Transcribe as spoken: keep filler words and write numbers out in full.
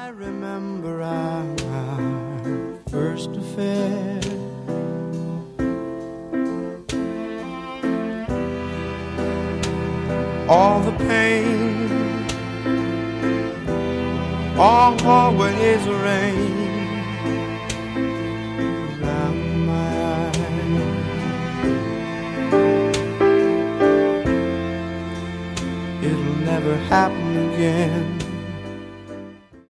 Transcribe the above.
I remember our first affair. All the pain, always rain around my eyes. It'll never happen again.